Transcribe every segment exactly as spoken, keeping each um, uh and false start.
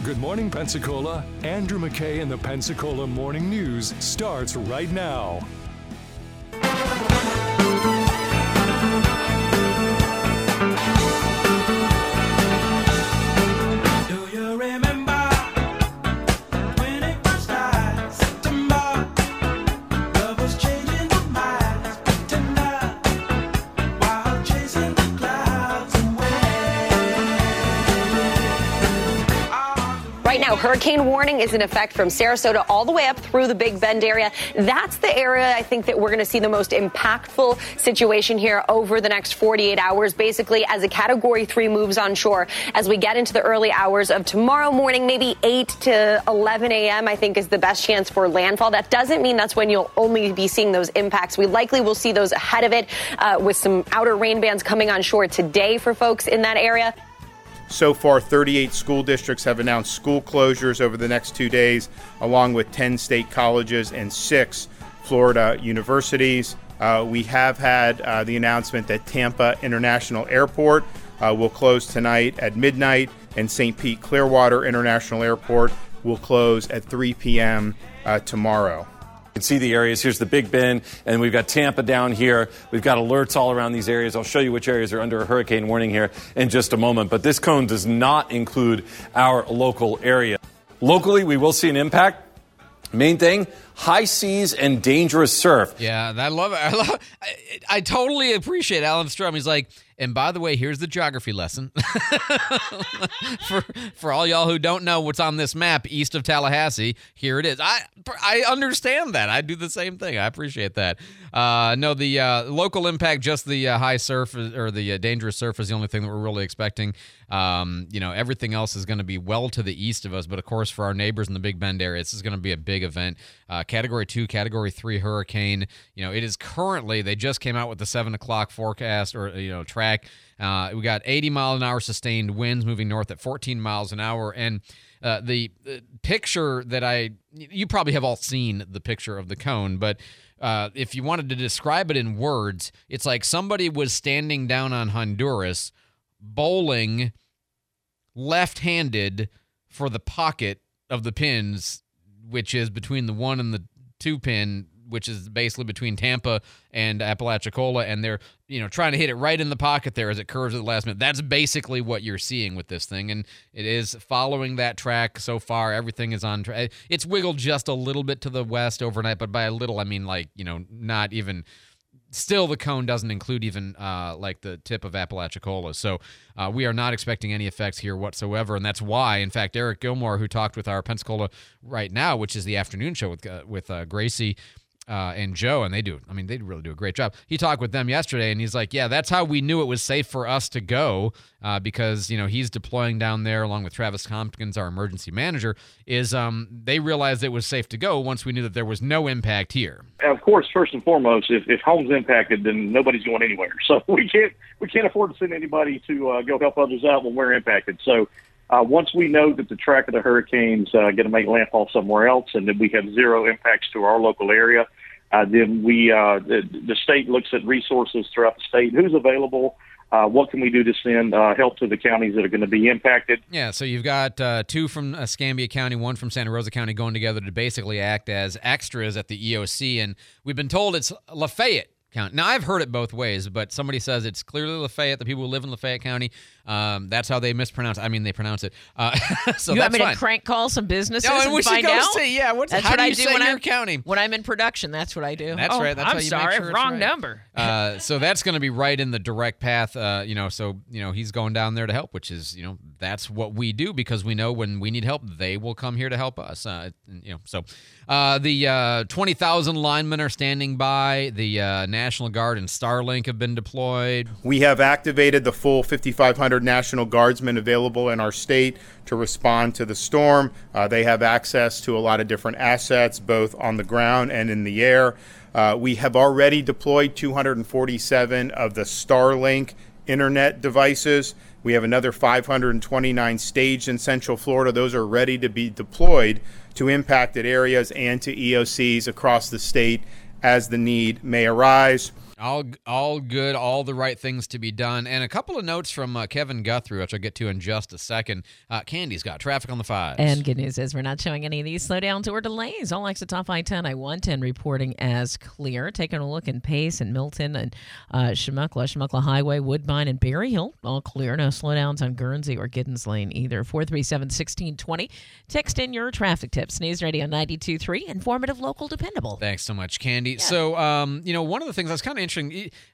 Good morning, Pensacola. Andrew McKay and the Pensacola Morning News starts right now. Right now, hurricane warning is in effect from Sarasota all the way up through the Big Bend area. That's the area I think that we're going to see the most impactful situation here over the next forty-eight hours, basically as a category three moves on shore. As we get into the early hours of tomorrow morning, maybe eight to eleven a.m., I think is the best chance for landfall. That doesn't mean that's when you'll only be seeing those impacts. We likely will see those ahead of it uh, with some outer rain bands coming on shore today for folks in that area. So far, thirty-eight school districts have announced school closures over the next two days, along with ten state colleges and six Florida universities. Uh, we have had uh, the announcement that Tampa International Airport uh, will close tonight at midnight, and Saint Pete Clearwater International Airport will close at three p.m. Uh, tomorrow. You can see the areas. Here's the Big Bend, and we've got Tampa down here. We've got alerts all around these areas. I'll show you which areas are under a hurricane warning here in just a moment. But this cone does not include our local area. Locally, we will see an impact. Main thing, high seas and dangerous surf. Yeah, I love it. I, love, I, I totally appreciate Alan Strum. He's like, and by the way, here's the geography lesson. for for all y'all who don't know what's on this map east of Tallahassee, here it is. I I understand that. I do the same thing. I appreciate that. Uh, no, the uh, local impact, just the uh, high surf or the uh, dangerous surf is the only thing that we're really expecting. Um, you know, everything else is going to be well to the east of us. But, of course, for our neighbors in the Big Bend area, this is going to be a big event. Uh, Category two, Category three hurricane. You know, it is currently, they just came out with the seven o'clock forecast or, you know, track. Uh, we got eighty mile an hour sustained winds moving north at fourteen miles an hour. And uh, the, the picture that I, you probably have all seen the picture of the cone, but uh, if you wanted to describe it in words, it's like somebody was standing down on Honduras bowling left-handed for the pocket of the pins, which is between the one and the two pin, which is basically between Tampa and Apalachicola, and they're, you know, trying to hit it right in the pocket there as it curves at the last minute. That's basically what you're seeing with this thing, and it is following that track so far. Everything is on track. It's wiggled just a little bit to the west overnight, but by a little, I mean, like, you know, not even... Still, the cone doesn't include even uh, like the tip of Apalachicola. So uh, we are not expecting any effects here whatsoever. And that's why, in fact, Eric Gilmore, who talked with our Pensacola Right Now, which is the afternoon show with uh, with uh, Gracie uh, and Joe, and they do, I mean, they really do a great job. He talked with them yesterday, and he's like, yeah, that's how we knew it was safe for us to go uh, because, you know, he's deploying down there along with Travis Tompkins, our emergency manager, is um, they realized it was safe to go once we knew that there was no impact here. Of course, first and foremost, if, if home's impacted, then nobody's going anywhere. So we can't we can't afford to send anybody to uh, go help others out when we're impacted. So uh, once we know that the track of the hurricane's uh, going to make landfall somewhere else and that we have zero impacts to our local area, uh, then we uh, the, the state looks at resources throughout the state, who's available, Uh, what can we do to send uh, help to the counties that are going to be impacted? Yeah, so you've got uh, two from Escambia County, one from Santa Rosa County going together to basically act as extras at the E O C, and we've been told it's Lafayette County. Now, I've heard it both ways, but somebody says it's clearly Lafayette, the people who live in Lafayette County. Um, that's how they mispronounce it. I mean, they pronounce it. Uh, so you that's want me fine. to crank call some businesses no, and, and we find should go out? See, yeah, what's, that's how what do I you do say when your I'm, county? When I'm in production, that's what I do. That's oh, right. That's I'm how you sorry, make sure it's wrong right. number. uh, so that's going to be right in the direct path, uh, you know, so, you know, he's going down there to help, which is, you know, that's what we do because we know when we need help, they will come here to help us. Uh, you know, so uh, the uh, twenty thousand linemen are standing by. The uh, National Guard and Starlink have been deployed. We have activated the full fifty-five hundred National Guardsmen available in our state to respond to the storm. Uh, they have access to a lot of different assets, both on the ground and in the air. Uh, we have already deployed two hundred forty-seven of the Starlink internet devices. We have another five hundred twenty-nine staged in Central Florida. Those are ready to be deployed to impacted areas and to E O Cs across the state as the need may arise. All all good, all the right things to be done. And a couple of notes from uh, Kevin Guthrie, which I'll get to in just a second. Uh, Candy's got traffic on the fives. And good news is we're not showing any of these slowdowns or delays. All exits off I ten, I one ten reporting as clear. Taking a look in Pace and Milton and uh, Chemukla, Chemukla Highway, Woodbine, and Berry Hill, all clear. No slowdowns on Guernsey or Giddens Lane either. four three seven, one six two zero. Text in your traffic tips. News Radio ninety-two point three, informative, local, dependable. Thanks so much, Candy. Yeah. So, um, you know, one of the things that's kind of interesting,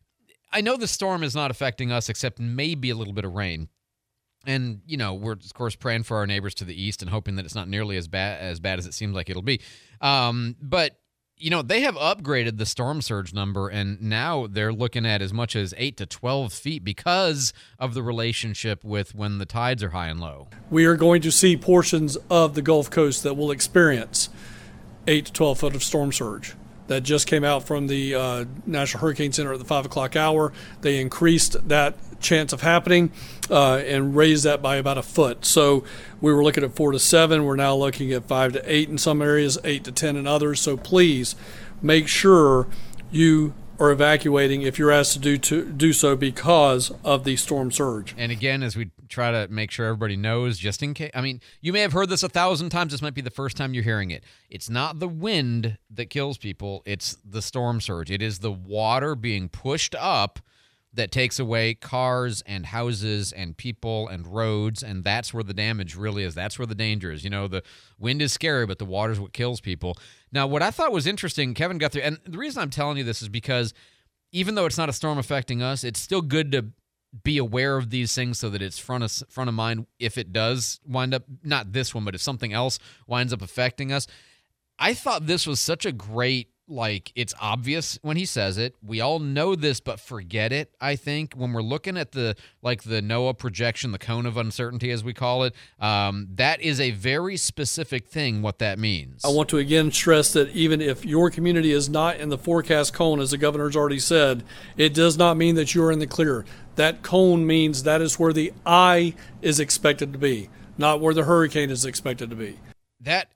I know the storm is not affecting us except maybe a little bit of rain. And, you know, we're, of course, praying for our neighbors to the east and hoping that it's not nearly as bad as bad as it seems like it'll be. Um, but, you know, they have upgraded the storm surge number, and now they're looking at as much as eight to twelve feet because of the relationship with when the tides are high and low. We are going to see portions of the Gulf Coast that will experience eight to twelve foot of storm surge. That just came out from the uh, National Hurricane Center at the five o'clock hour. They increased that chance of happening uh, and raised that by about a foot. So we were looking at four to seven. We're now looking at five to eight in some areas, eight to ten in others. So please make sure you are evacuating if you're asked to do to do so because of the storm surge. And again, as we try to make sure everybody knows, just in case, I mean, you may have heard this a thousand times. This might be the first time you're hearing it. It's not the wind that kills people. It's the storm surge. It is the water being pushed up that takes away cars and houses and people and roads, and that's where the damage really is. That's where the danger is. You know, the wind is scary, but the water is what kills people. Now, what I thought was interesting, Kevin Guthrie, and the reason I'm telling you this is because even though it's not a storm affecting us, it's still good to be aware of these things so that it's front of, front of mind if it does wind up, not this one, but if something else winds up affecting us. I thought this was such a great, like, it's obvious when he says it. We all know this, but forget it, I think. When we're looking at the, like, the NOAA projection, the cone of uncertainty, as we call it, um, that is a very specific thing, what that means. I want to again stress that even if your community is not in the forecast cone, as the governor's already said, it does not mean that you're in the clear. That cone means that is where the eye is expected to be, not where the hurricane is expected to be. That...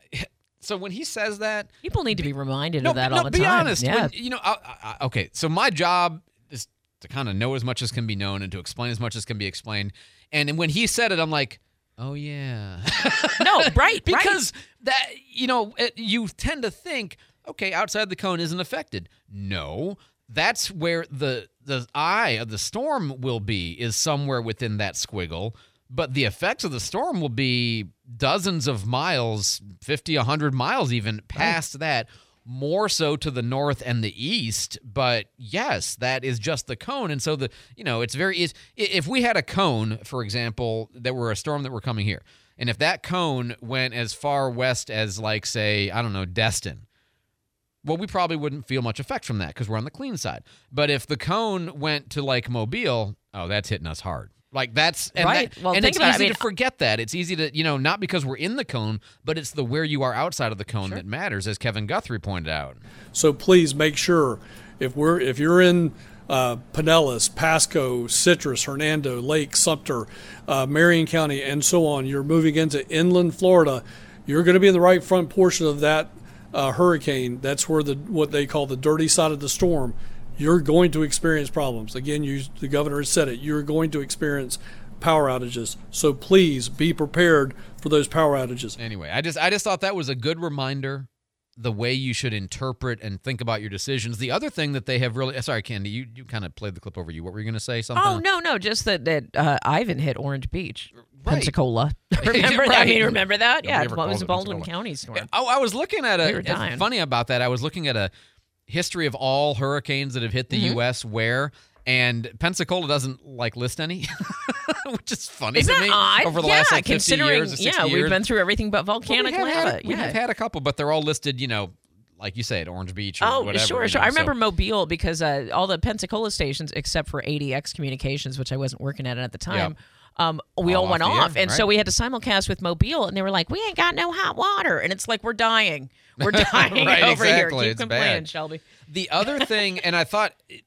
So when he says that, people need to be reminded no, of that no, all the be time. Be honest. Yeah. When, you know, I, I, okay. So my job is to kind of know as much as can be known and to explain as much as can be explained. And when he said it, I'm like, oh yeah. No, right, because right. that, you know, it, you tend to think, okay, outside the cone isn't affected. No, that's where the the eye of the storm will be, is somewhere within that squiggle. But the effects of the storm will be dozens of miles, fifty, one hundred miles even, past right. that, more so to the north and the east. But yes, that is just the cone. And so, the you know, it's very, it's, if we had a cone, for example, that were a storm that were coming here, and if that cone went as far west as, like, say, I don't know, Destin, well, we probably wouldn't feel much effect from that because we're on the clean side. But if the cone went to, like, Mobile, oh, that's hitting us hard. Like, that's, and, right. that, well, and think it's about easy it. I mean, to forget that. It's easy to, you know, not because we're in the cone, but it's the where you are outside of the cone sure. that matters, as Kevin Guthrie pointed out. So please make sure, if we're if you're in uh, Pinellas, Pasco, Citrus, Hernando, Lake, Sumter, uh, Marion County, and so on, you're moving into inland Florida, you're going to be in the right front portion of that uh, hurricane. That's where the what they call the dirty side of the storm. You're going to experience problems. Again, you, the governor has said it. You're going to experience power outages. So please be prepared for those power outages. Anyway, I just I just thought that was a good reminder, the way you should interpret and think about your decisions. The other thing that they have really... Sorry, Candy, you, you kind of played the clip over you. What were you going to say? Something? Oh, no, no, just that, that uh, Ivan hit Orange Beach. Right. Pensacola. Remember right. that? I mean, remember that? Nobody yeah, ever well, it was calls a it Baldwin Pensacola. County storm. Oh, I was looking at We were a... dying. It's funny about that. I was looking at a history of all hurricanes that have hit the Mm-hmm. U S where... And Pensacola doesn't, like, list any, which is funny Isn't to that me. odd? Over the yeah, last, like, fifty considering, years or sixty yeah, years. we've been through everything but volcanic well, we have lava. Had, we yeah. have had a couple, but they're all listed, you know, like you say, at Orange Beach or Oh, whatever. sure, you sure. know, I remember so. Mobile because uh, all the Pensacola stations, except for A D X Communications, which I wasn't working at at the time, Yeah. um, we All all went off the off. air, and so right. we had to simulcast with Mobile, and they were like, we ain't got no hot water. And it's like, we're dying. We're dying Right, over exactly. here. Keep It's complaining, bad. Shelby. The other thing, and I thought,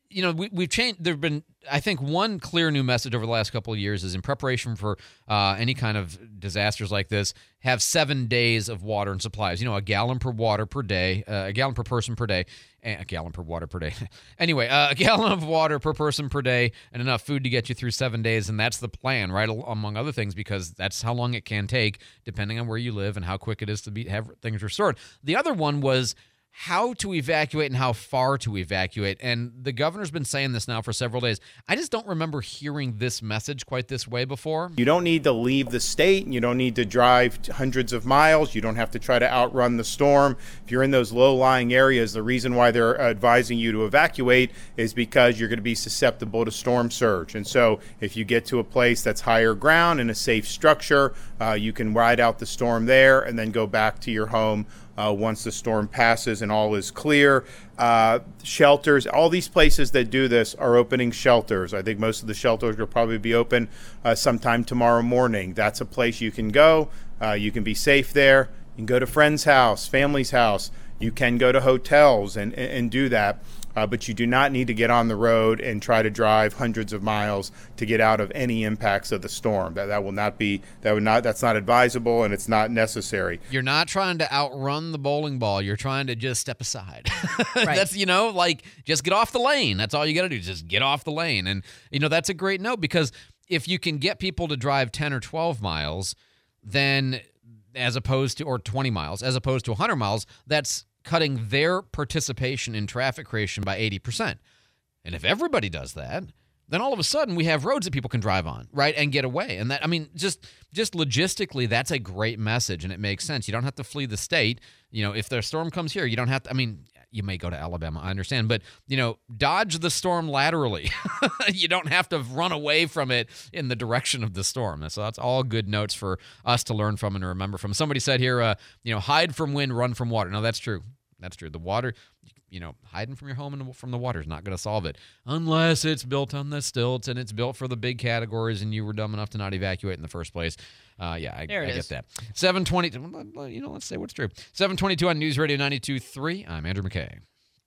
you know, we, we've changed. There've been, I think, one clear new message over the last couple of years is in preparation for uh, any kind of disasters like this, have seven days of water and supplies. You know, a gallon per water per day, uh, a gallon per person per day, and a gallon per water per day. Anyway, uh, a gallon of water per person per day, and enough food to get you through seven days. And that's the plan, right? Among other things, because that's how long it can take, depending on where you live and how quick it is to be have things restored. The other one was how to evacuate and how far to evacuate. And the governor's been saying this now for several days. I just don't remember hearing this message quite this way before. You don't need to leave the state. And you don't need to drive hundreds of miles. You don't have to try to outrun the storm. If you're in those low-lying areas, the reason why they're advising you to evacuate is because you're going to be susceptible to storm surge. And so if you get to a place that's higher ground in a safe structure, uh, you can ride out the storm there and then go back to your home Uh, once the storm passes and all is clear. Uh, shelters, all these places that do this are opening shelters. I think most of the shelters will probably be open uh, sometime tomorrow morning. That's a place you can go. Uh, you can be safe there. You can go to friend's house, family's house. You can go to hotels and, and, and do that. Uh, but you do not need to get on the road and try to drive hundreds of miles to get out of any impacts of the storm. That that will not be that would not that's not advisable, and it's not necessary. You're not trying to outrun the bowling ball. You're trying to just step aside. Right. That's, you know, like just get off the lane. That's all you got to do. Just get off the lane. And you know, that's a great note, because if you can get people to drive ten or twelve miles, then as opposed to or twenty miles, as opposed to one hundred miles, that's cutting their participation in traffic creation by eighty percent. And if everybody does that, then all of a sudden we have roads that people can drive on, right, and get away. And that, I mean, just just logistically, that's a great message, and it makes sense. You don't have to flee the state. You know, if the storm comes here, you don't have to, I mean, you may go to Alabama, I understand, but, you know, dodge the storm laterally. You don't have to run away from it in the direction of the storm. So that's all good notes for us to learn from and to remember from. Somebody said here, uh, you know, hide from wind, run from water. No, that's true. That's true. The water, you know, hiding from your home and from the water is not going to solve it, unless it's built on the stilts and it's built for the big categories and you were dumb enough to not evacuate in the first place. Uh, yeah, I, I get that. seven twenty, you know, let's say what's true. seven twenty-two on News Radio ninety-two point three. I'm Andrew McKay.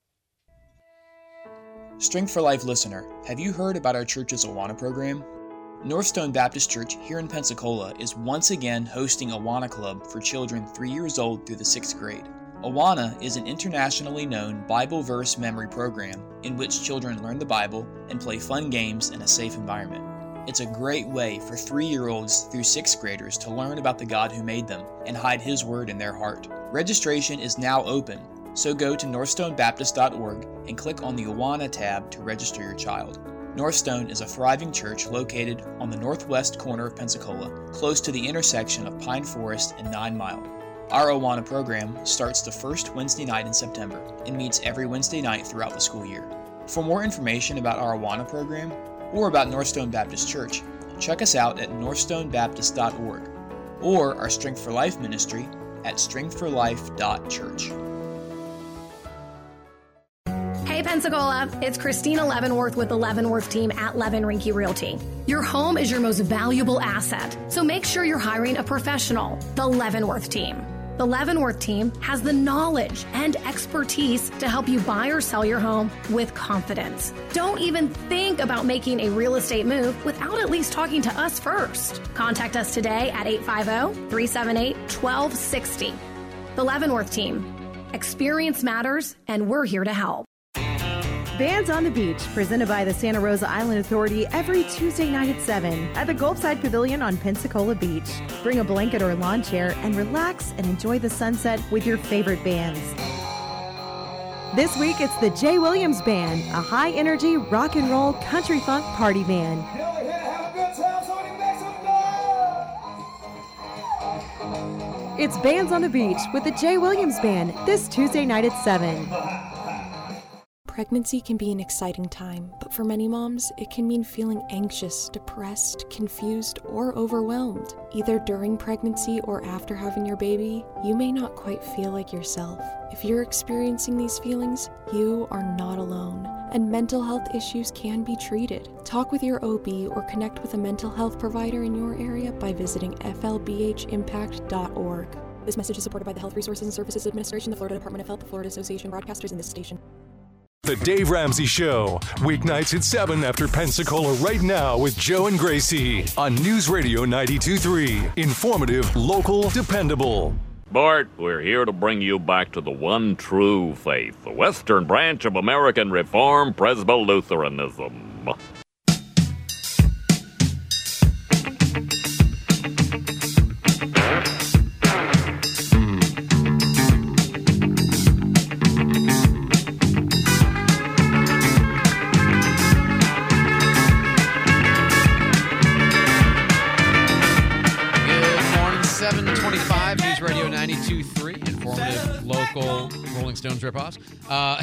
Strength for Life listener, have you heard about our church's Awana program? Northstone Baptist Church here in Pensacola is once again hosting Awana Club for children three years old through the sixth grade. Awana is an internationally known Bible verse memory program in which children learn the Bible and play fun games in a safe environment. It's a great way for three-year-olds through sixth graders to learn about the God who made them and hide His Word in their heart. Registration is now open, so go to northstone baptist dot org and click on the Awana tab to register your child. Northstone is a thriving church located on the northwest corner of Pensacola, close to the intersection of Pine Forest and Nine Mile. Our Awana program starts the first Wednesday night in September and meets every Wednesday night throughout the school year. For more information about our Awana program or about Northstone Baptist Church, check us out at northstone baptist dot org or our Strength for Life ministry at strength for life dot church. Hey Pensacola, it's Christina Leavenworth with the Leavenworth team at Levin Rinke Realty. Your home is your most valuable asset, so make sure you're hiring a professional, the Leavenworth team. The Leavenworth team has the knowledge and expertise to help you buy or sell your home with confidence. Don't even think about making a real estate move without at least talking to us first. Contact us today at eight five zero, three seven eight, one two six zero. The Leavenworth team. Experience matters, and we're here to help. Bands on the Beach, presented by the Santa Rosa Island Authority every Tuesday night at seven at the Gulfside Pavilion on Pensacola Beach. Bring a blanket or a lawn chair and relax and enjoy the sunset with your favorite bands. This week, it's the Jay Williams Band, a high-energy rock and roll country funk party band. It's Bands on the Beach with the Jay Williams Band this Tuesday night at seven. Pregnancy can be an exciting time, but for many moms, it can mean feeling anxious, depressed, confused, or overwhelmed. Either during pregnancy or after having your baby, you may not quite feel like yourself. If you're experiencing these feelings, you are not alone, and mental health issues can be treated. Talk with your O B or connect with a mental health provider in your area by visiting f l b h impact dot org. This message is supported by the Health Resources and Services Administration, the Florida Department of Health, the Florida Association of Broadcasters, and this station. The Dave Ramsey Show, weeknights at seven after Pensacola right now with Joe and Gracie on News Radio ninety-two point three. Informative, local, dependable. Bart, we're here to bring you back to the one true faith, the Western branch of American Reformed Presbylutheranism. ninety-two point three, informative, local, Rolling Stones ripoffs. Uh,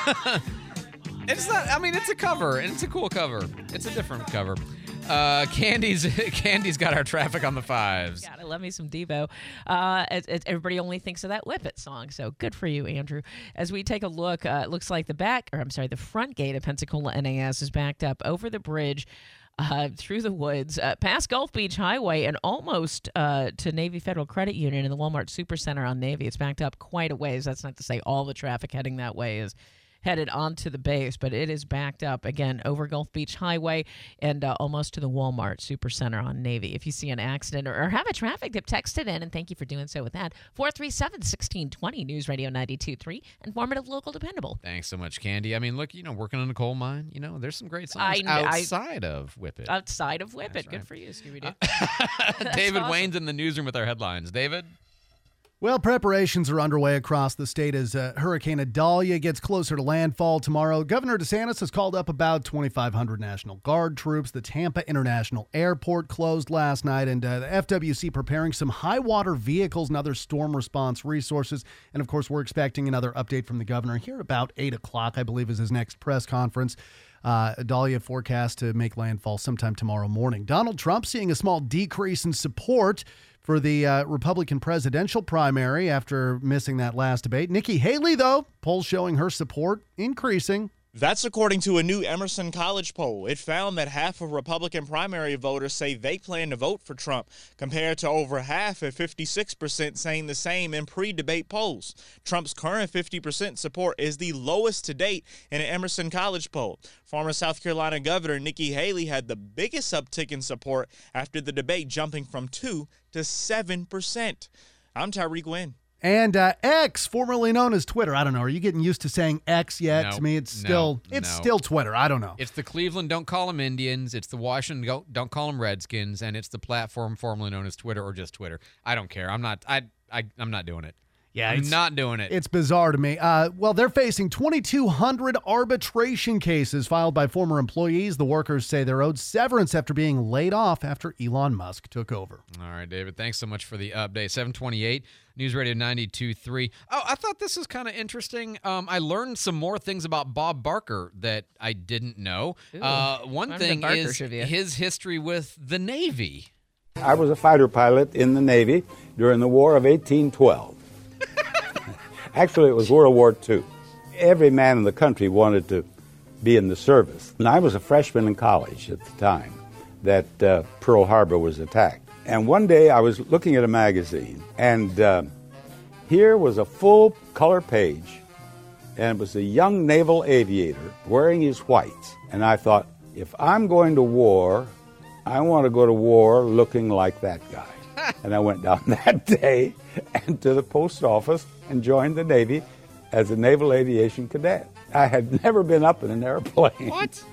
it's not, I mean, it's a cover, and it's a cool cover. It's a different cover. Uh, Candy's Candy's got our traffic on the fives. Gotta love me some Devo. Uh, it, it, everybody only thinks of that Whip It song, so good for you, Andrew. As we take a look, uh, it looks like the back, or I'm sorry, the front gate of Pensacola N A S is backed up over the bridge. Uh, through the woods, uh, past Gulf Beach Highway, and almost uh, to Navy Federal Credit Union and the Walmart Supercenter on Navy. It's backed up quite a ways. That's not to say all the traffic heading that way is headed onto the base, but it is backed up, again, over Gulf Beach Highway and uh, almost to the Walmart Supercenter on Navy. If you see an accident or, or have a traffic dip, text it in, and thank you for doing so with that. four three seven, one six two zero, News Radio ninety-two point three, informative, local, dependable. Thanks so much, Candy. I mean, look, you know, working on a coal mine, you know, there's some great songs I, outside I, of Whip It. Outside of Whip That's It. Good right. for you, Scooby-Doo. Uh, David awesome. Wayne's in the newsroom with our headlines. David? Well, preparations are underway across the state as uh, Hurricane Idalia gets closer to landfall tomorrow. Governor DeSantis has called up about twenty-five hundred National Guard troops. The Tampa International Airport closed last night, and uh, the F W C preparing some high-water vehicles and other storm response resources. And, of course, we're expecting another update from the governor here about eight o'clock, I believe, is his next press conference. Uh, Idalia forecast to make landfall sometime tomorrow morning. Donald Trump seeing a small decrease in support for the uh, Republican presidential primary after missing that last debate. Nikki Haley, though, polls showing her support increasing. That's according to a new Emerson College poll. It found that half of Republican primary voters say they plan to vote for Trump, compared to over half at fifty-six percent saying the same in pre-debate polls. Trump's current fifty percent support is the lowest to date in an Emerson College poll. Former South Carolina Governor Nikki Haley had the biggest uptick in support after the debate, jumping from two to seven percent. I'm Tyreek Wynn. And uh, X, formerly known as Twitter. I don't know. Are you getting used to saying X yet? No, to me, it's no, still it's no. still Twitter. I don't know. It's the Cleveland Don't Call Them Indians. It's the Washington Don't, don't Call Them Redskins, and it's the platform formerly known as Twitter or just Twitter. I don't care. I'm not. I. I I'm not doing it. Yeah, I'm it's not doing it. It's bizarre to me. Uh, well, they're facing twenty-two hundred arbitration cases filed by former employees. The workers say they're owed severance after being laid off after Elon Musk took over. All right, David. Thanks so much for the update. seven twenty-eight, News Radio ninety-two point three. Oh, I thought this was kind of interesting. Um, I learned some more things about Bob Barker that I didn't know. Ooh, uh, one I'm thing the Barker is trivia. his history with the Navy. I was a fighter pilot in the Navy during the War of eighteen twelve. Actually, it was World War Two. Every man in the country wanted to be in the service. And I was a freshman in college at the time that uh, Pearl Harbor was attacked. And one day I was looking at a magazine, and uh, here was a full color page, and it was a young naval aviator wearing his whites. And I thought, if I'm going to war, I want to go to war looking like that guy. And I went down that day and to the post office and joined the Navy as a naval aviation cadet. I had never been up in an airplane. What?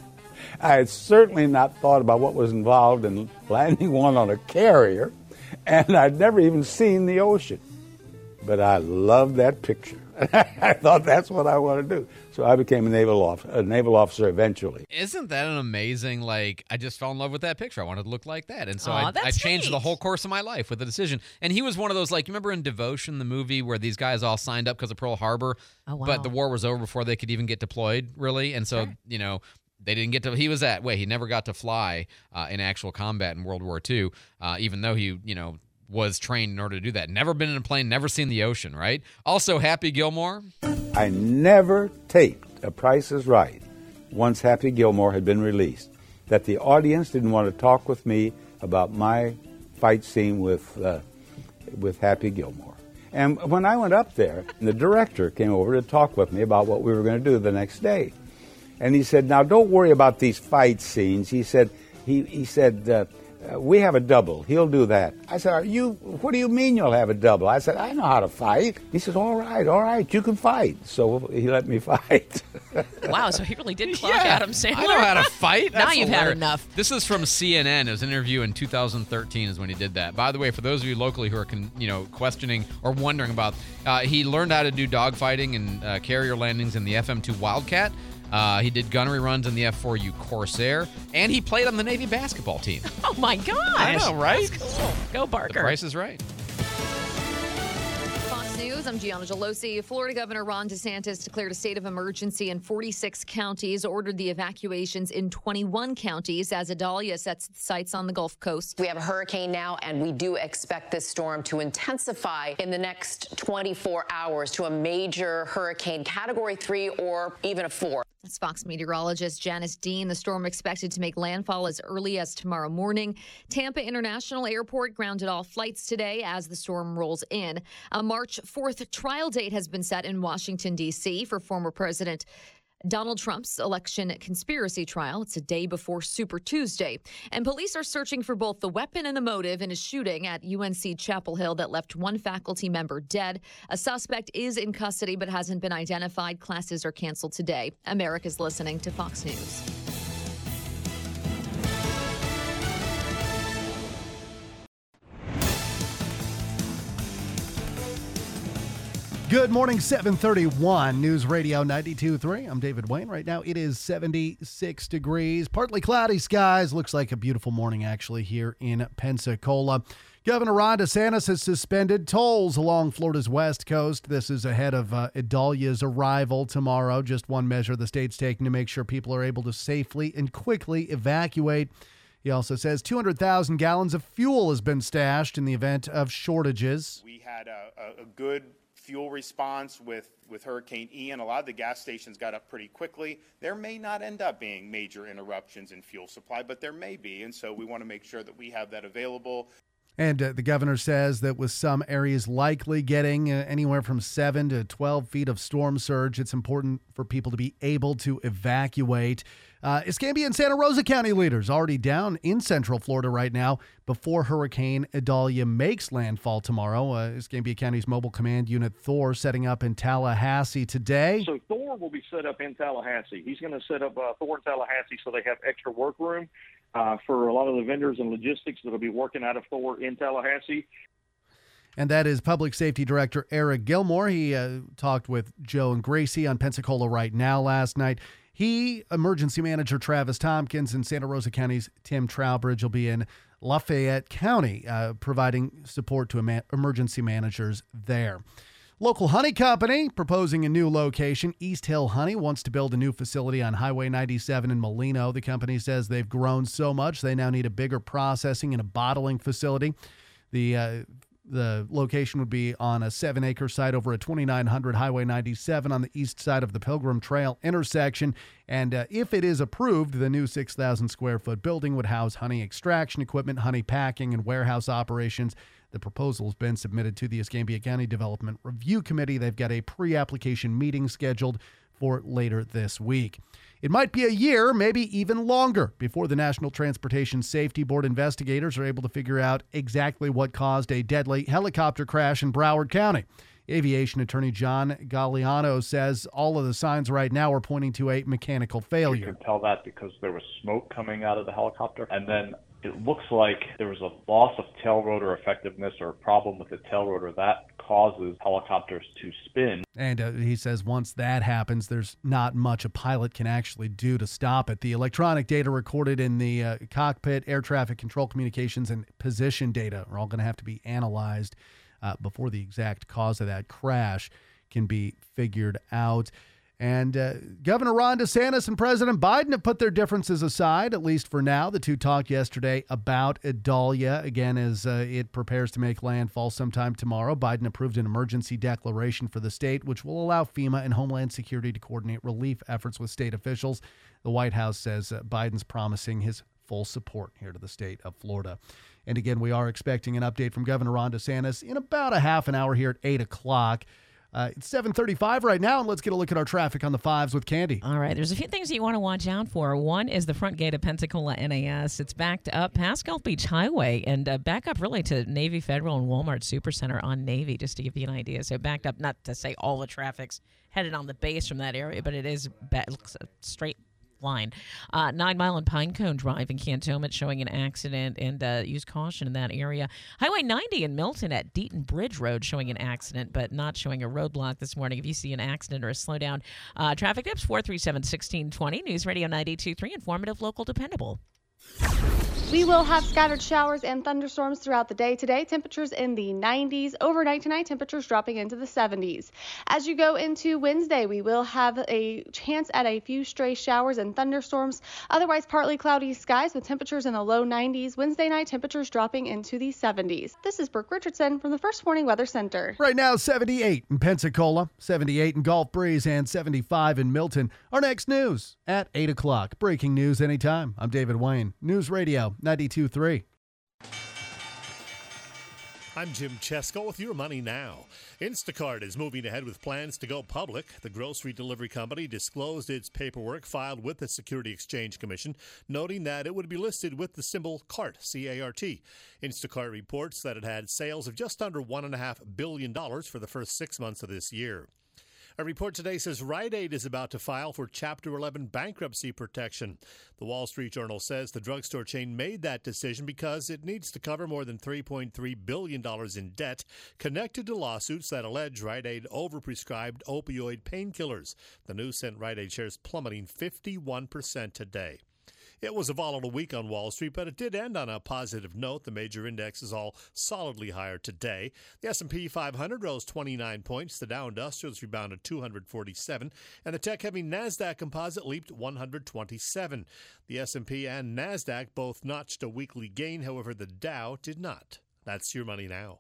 I had certainly not thought about what was involved in landing one on a carrier, and I'd never even seen the ocean. But I loved that picture. I thought that's what I want to do. So I became a naval officer, a naval officer eventually. Isn't that an amazing, like, I just fell in love with that picture. I wanted to look like that. And so Aw, I, that's I changed neat. the whole course of my life with the decision. And he was one of those, like, you remember in Devotion, the movie where these guys all signed up because of Pearl Harbor, Oh, wow. but the war was over before they could even get deployed, really. And so, Sure. you know, they didn't get to, he was that way. He never got to fly uh, in actual combat in World War Two, uh, even though he, you know, was trained in order to do that. Never been in a plane, never seen the ocean, right? Also, Happy Gilmore. I never taped A Price is Right once Happy Gilmore had been released, that the audience didn't want to talk with me about my fight scene with uh, with Happy Gilmore. And when I went up there, the director came over to talk with me about what we were going to do the next day. And he said, now don't worry about these fight scenes. He said, he, he said, uh, Uh, we have a double. He'll do that. I said, Are you, what do you mean you'll have a double? I said, I know how to fight. He said, all right, all right, you can fight. So he let me fight. Wow, so he really did clock Yeah, Adam Sandler. I know how to fight. Now That's you've hilarious. had enough. This is from C N N. It was an interview in two thousand thirteen is when he did that. By the way, for those of you locally who are con- you know questioning or wondering about, uh, he learned how to do dogfighting and uh, carrier landings in the F M two Wildcat. Uh, he did gunnery runs in the F four U Corsair, and he played on the Navy basketball team. Oh, my gosh. I know, right? That's cool. Go, Barker. The price is right. Fox News, I'm Gianna Gelosi. Florida Governor Ron DeSantis declared a state of emergency in forty-six counties, ordered the evacuations in twenty-one counties as Idalia sets sights on the Gulf Coast. We have a hurricane now, and we do expect this storm to intensify in the next twenty-four hours to a major hurricane, category three or even a four. That's Fox meteorologist Janice Dean. The storm expected to make landfall as early as tomorrow morning. Tampa International Airport grounded all flights today as the storm rolls in. A March fourth trial date has been set in Washington, D C for former President Donald Trump's election conspiracy trial. It's a day before Super Tuesday. And police are searching for both the weapon and the motive in a shooting at U N C Chapel Hill that left one faculty member dead. A suspect is in custody but hasn't been identified. Classes are canceled today. America's listening to Fox News. Good morning, seven thirty-one, News Radio ninety-two point three. I'm David Wayne. Right now it is seventy-six degrees, partly cloudy skies. Looks like a beautiful morning, actually, here in Pensacola. Governor Ron DeSantis has suspended tolls along Florida's west coast. This is ahead of uh, Idalia's arrival tomorrow. Just one measure the state's taking to make sure people are able to safely and quickly evacuate. He also says two hundred thousand gallons of fuel has been stashed in the event of shortages. We had a, a, a good fuel response with, with Hurricane Ian. A lot of the gas stations got up pretty quickly. There may not end up being major interruptions in fuel supply, but there may be, and so we want to make sure that we have that available. And uh, the governor says that with some areas likely getting uh, anywhere from seven to twelve feet of storm surge, it's important for people to be able to evacuate. Uh, Escambia and Santa Rosa County leaders already down in Central Florida right now before Hurricane Idalia makes landfall tomorrow. Uh, Escambia County's Mobile Command Unit Thor setting up in Tallahassee today. So Thor will be set up in Tallahassee. He's going to set up uh, Thor in Tallahassee so they have extra work room uh, for a lot of the vendors and logistics that will be working out of Thor in Tallahassee. And that is Public Safety Director Eric Gilmore. He uh, talked with Joe and Gracie on Pensacola Right Now last night. He, Emergency Manager Travis Tompkins, and Santa Rosa County's Tim Trowbridge will be in Lafayette County, uh, providing support to em- emergency managers there. Local honey company proposing a new location. East Hill Honey wants to build a new facility on Highway ninety-seven in Molino. The company says they've grown so much they now need a bigger processing and a bottling facility. The uh, The location would be on a seven-acre site over at twenty-nine hundred Highway ninety-seven on the east side of the Pilgrim Trail intersection. And uh, if it is approved, the new six thousand square foot building would house honey extraction equipment, honey packing, and warehouse operations. The proposal has been submitted to the Escambia County Development Review Committee. They've got a pre-application meeting scheduled for later this week. It might be a year, maybe even longer, before the National Transportation Safety Board investigators are able to figure out exactly what caused a deadly helicopter crash in Broward County. Aviation attorney John Galliano says all of the signs right now are pointing to a mechanical failure. You can tell that because there was smoke coming out of the helicopter, and then it looks like there was a loss of tail rotor effectiveness or a problem with the tail rotor that causes helicopters to spin. And uh, he says once that happens, there's not much a pilot can actually do to stop it. The electronic data recorded in the uh, cockpit, air traffic control communications, and position data are all going to have to be analyzed uh, before the exact cause of that crash can be figured out. And uh, Governor Ron DeSantis and President Biden have put their differences aside, at least for now. The two talked yesterday about Idalia, again, as uh, it prepares to make landfall sometime tomorrow. Biden approved an emergency declaration for the state, which will allow FEMA and Homeland Security to coordinate relief efforts with state officials. The White House says uh, Biden's promising his full support here to the state of Florida. And again, we are expecting an update from Governor Ron DeSantis in about a half an hour here at eight o'clock. Uh, it's seven thirty-five right now, and let's get a look at our traffic on the fives with Candy. All right, there's a few things that you want to watch out for. One is the front gate of Pensacola N A S. It's backed up past Gulf Beach Highway and uh, back up really to Navy Federal and Walmart Supercenter on Navy, just to give you an idea. So backed up, not to say all the traffic's headed on the base from that area, but it is ba- looks a straight line. Uh, Nine Mile and Pinecone Drive in Cantonment showing an accident, and uh, use caution in that area. Highway ninety in Milton at Deaton Bridge Road showing an accident, but not showing a roadblock this morning. If you see an accident or a slowdown, uh, traffic tips four three seven, one six two zero. News Radio ninety-two point three, informative, local, dependable. We will have scattered showers and thunderstorms throughout the day today. Temperatures in the nineties. Overnight tonight, temperatures dropping into the seventies. As you go into Wednesday, we will have a chance at a few stray showers and thunderstorms. Otherwise, partly cloudy skies with temperatures in the low nineties. Wednesday night, temperatures dropping into the seventies. This is Brooke Richardson from the First Warning Weather Center. Right now, seventy-eight in Pensacola, seventy-eight in Gulf Breeze, and seventy-five in Milton. Our next news at eight o'clock. Breaking news anytime. I'm David Wayne. News Radio ninety-two point three. I'm Jim Chesko with your Money Now. Instacart is moving ahead with plans to go public. The grocery delivery company disclosed its paperwork filed with the Security Exchange Commission, noting that it would be listed with the symbol CART, C A R T. Instacart reports that it had sales of just under one point five billion dollars for the first six months of this year. A report today says Rite Aid is about to file for Chapter eleven bankruptcy protection. The Wall Street Journal says the drugstore chain made that decision because it needs to cover more than three point three billion dollars in debt connected to lawsuits that allege Rite Aid overprescribed opioid painkillers. The news sent Rite Aid shares plummeting fifty-one percent today. It was a volatile week on Wall Street, but it did end on a positive note. The major indexes all solidly higher today. The S and P five hundred rose twenty-nine points. The Dow Industrials rebounded two hundred forty-seven, and the tech-heavy NASDAQ Composite leaped one hundred twenty-seven. The S and P and NASDAQ both notched a weekly gain. However, the Dow did not. That's your Money Now.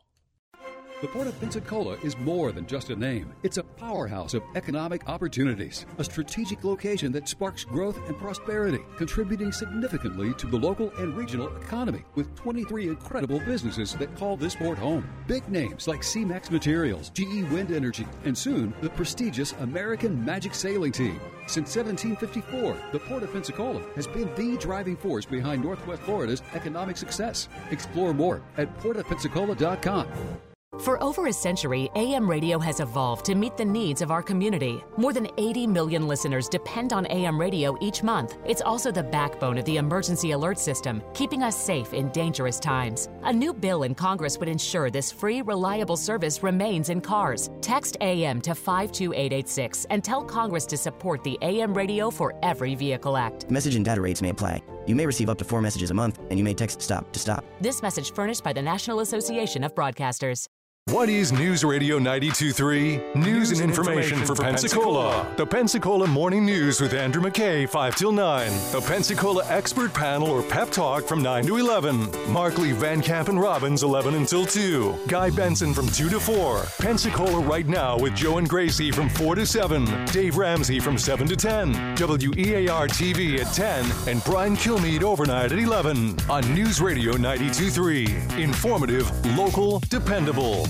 The Port of Pensacola is more than just a name. It's a powerhouse of economic opportunities, a strategic location that sparks growth and prosperity, contributing significantly to the local and regional economy, with twenty-three incredible businesses that call this port home. Big names like C-Max Materials, G E Wind Energy, and soon the prestigious American Magic Sailing Team. Since seventeen fifty-four, the Port of Pensacola has been the driving force behind Northwest Florida's economic success. Explore more at port of pensacola dot com. For over a century, A M radio has evolved to meet the needs of our community. More than eighty million listeners depend on A M radio each month. It's also the backbone of the emergency alert system, keeping us safe in dangerous times. A new bill in Congress would ensure this free, reliable service remains in cars. Text A M to five two eight eight six and tell Congress to support the A M Radio for Every Vehicle Act. Message and data rates may apply. You may receive up to four messages a month, and you may text STOP to stop. This message furnished by the National Association of Broadcasters. What is News Radio ninety-two point three? News, News and information, information for, for Pensacola. Pensacola. The Pensacola Morning News with Andrew McKay, five till nine. The Pensacola Expert Panel or Pep Talk from nine to eleven. Markley, Van Camp, and Robbins, eleven until two. Guy Benson from two to four. Pensacola Right Now with Joe and Gracie from four to seven. Dave Ramsey from seven to ten. W E A R T V at ten. And Brian Kilmeade overnight at eleven. On News Radio ninety-two point three. Informative, local, dependable.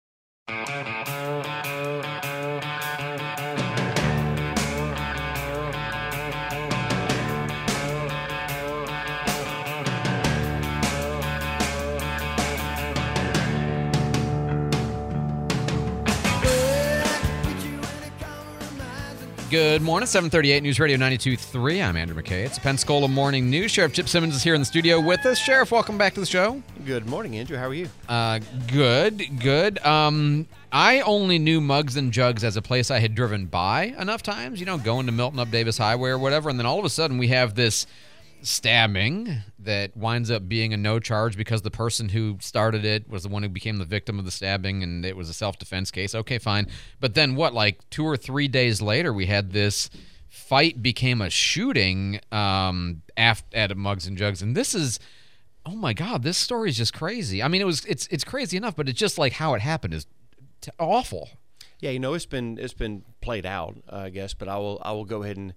Good morning, seven thirty-eight News Radio ninety-two point three. I'm Andrew McKay. It's Pensacola Morning News. Sheriff Chip Simmons is here in the studio with us. Sheriff, welcome back to the show. Good morning, Andrew. How are you? Uh, good, good. Um, I only knew Mugs and Jugs as a place I had driven by enough times, you know, going to Milton up Davis Highway or whatever, and then all of a sudden we have this stabbing that winds up being a no charge because the person who started it was the one who became the victim of the stabbing, and it was a self-defense case. Okay, fine. But then what, like two or three days later, we had this fight became a shooting um, at, at Mugs and Jugs, and this is, oh my God, this story is just crazy. I mean, it was it's it's crazy enough, but it's just like how it happened is t- awful. Yeah, you know, it's been it's been played out, uh, I guess, but I will I will go ahead and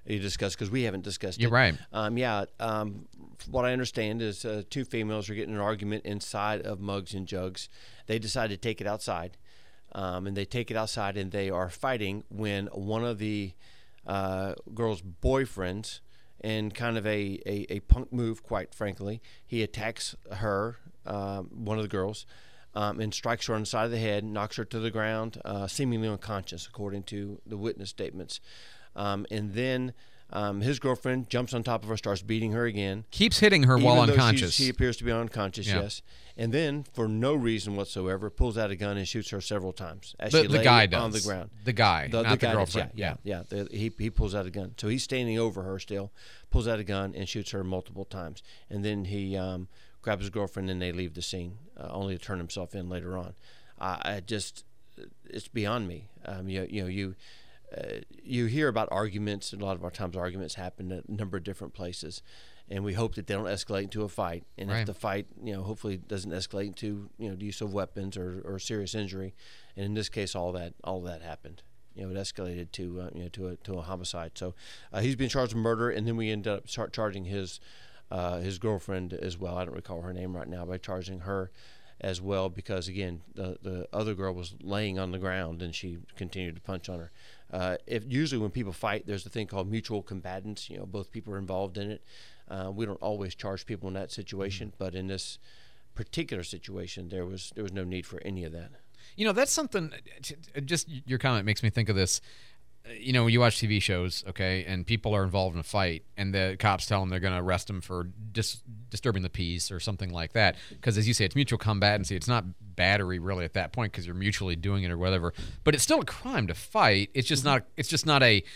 you discuss because we haven't discussed You're it. right. Um, yeah. Um, what I understand is uh, two females are getting in an argument inside of Mugs and Jugs. They decide to take it outside, um, and they take it outside, and they are fighting when one of the uh, girl's boyfriends, in kind of a, a, a punk move, quite frankly, he attacks her, uh, one of the girls, um, and strikes her on the side of the head, knocks her to the ground, uh, seemingly unconscious, according to the witness statements. Um, and then um, his girlfriend jumps on top of her, starts beating her again. Keeps hitting her even while though unconscious. She appears to be unconscious, Yeah. yes. And then, for no reason whatsoever, pulls out a gun and shoots her several times as The- she the lay guy on does. the ground. The guy, not the guy does, girlfriend. Yeah, yeah. yeah. The- he, he pulls out a gun. So he's standing over her still, pulls out a gun and shoots her multiple times. And then he um, grabs his girlfriend and they leave the scene, uh, only to turn himself in later on. I, I just, it's beyond me. Um, you, you know, you... Uh, you hear about arguments, and a lot of our times arguments happen at a number of different places, and we hope that they don't escalate into a fight. And Right. if the fight, you know, hopefully doesn't escalate into, you know, the use of weapons or, or serious injury. And in this case, all that all that happened. You know, it escalated to uh, you know to a to a homicide. So uh, he's been charged with murder, and then we ended up char- charging his uh, his girlfriend as well. I don't recall her name right now, by charging her as well, because again, the the other girl was laying on the ground and she continued to punch on her. Uh, if usually when people fight, there's a thing called mutual combatants. You know, both people are involved in it. Uh, we don't always charge people in that situation, but in this particular situation, there was there was no need for any of that. You know, that's something. Just your comment makes me think of this. You know, you watch T V shows, okay, and people are involved in a fight, and the cops tell them they're going to arrest them for dis- disturbing the peace or something like that. Because, as you say, it's mutual combatancy. It's not battery really at that point because you're mutually doing it or whatever. But it's still a crime to fight. It's just not. It's just not a.